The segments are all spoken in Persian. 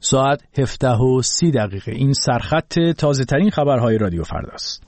ساعت 17:30 این سرخط تازه ترین خبرهای رادیو فرداست.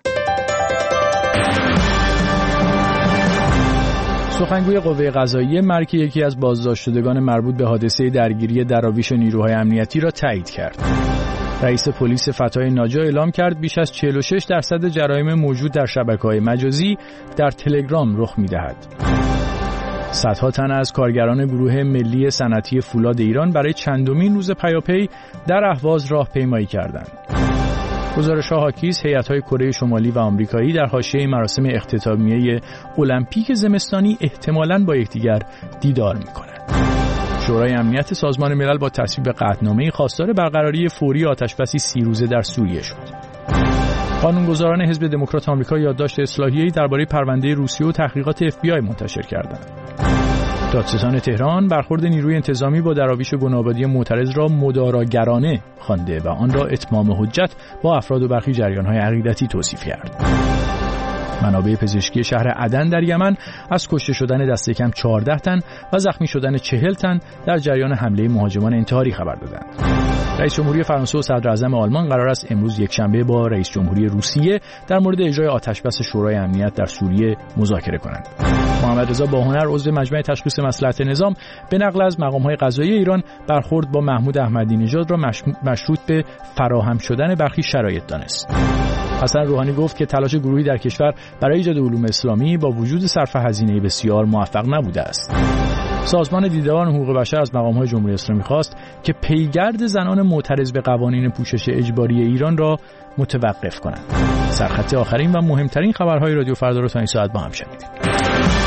سخنگوی قوه قضاییه مرگ یکی از بازداشتشدگان مربوط به حادثه درگیری دراویش نیروهای امنیتی را تایید کرد. رئیس پلیس فتای ناجا اعلام کرد بیش از 46% جرایم موجود در شبکه‌های مجازی در تلگرام رخ می‌دهد. صدها تن از کارگران گروه ملی صنعتی فولاد ایران برای چندمین روز پیاپی در اهواز راهپیمایی کردند. گزارش‌ها حاکی‌از هیئت‌های کره شمالی و آمریکایی در حاشیه مراسم اختتامیه المپیک زمستانی احتمالاً با یکدیگر دیدار می‌کنند. شورای امنیت سازمان ملل با تصویب قطعنامه‌ای خواستار برقراری فوری آتش‌بسی 30 روزه در سوریه شد. قانونگذاران حزب دموکرات آمریکا یادداشت اصلاحیه‌ای درباره پرونده روسیه و تحقیقات FBI منتشر کردند. دادستان تهران برخورد نیروی انتظامی با دراویش گناه‌آبادی معترض را مداراگرانه خوانده و آن را اتمام حجت با افراد و برخی جریان‌های عقیدتی توصیف کرد. منابع پزشکی شهر عدن در یمن از کشته شدن دست کم 14 تن و زخمی شدن 40 تن در جریان حمله مهاجمان انتحاری خبر دادند. رئیس جمهوری فرانسه و صدر اعظم آلمان قرار است امروز یکشنبه با رئیس جمهوری روسیه در مورد اجرای آتش‌بس شورای امنیت در سوریه مذاکره کنند. محمد رضا باهنر عضو مجمع تشخیص مصلحت نظام به نقل از مقام‌های قضایی ایران برخورد با محمود احمدی نژاد را مشروط به فراهم شدن برخی شرایط دانست. حسن روحانی گفت که تلاش گروهی در کشور برای ایجاد علوم اسلامی با وجود صرف هزینه بسیار موفق نبوده است. سازمان دیدبان حقوق بشر از مقام‌های جمهوری اسلامی خواست که پیگرد زنان معترض به قوانین پوشش اجباری ایران را متوقف کنند. سرخط آخرین و مهمترین خبرهای رادیو فردا را تا این ساعت با هم شنیدید.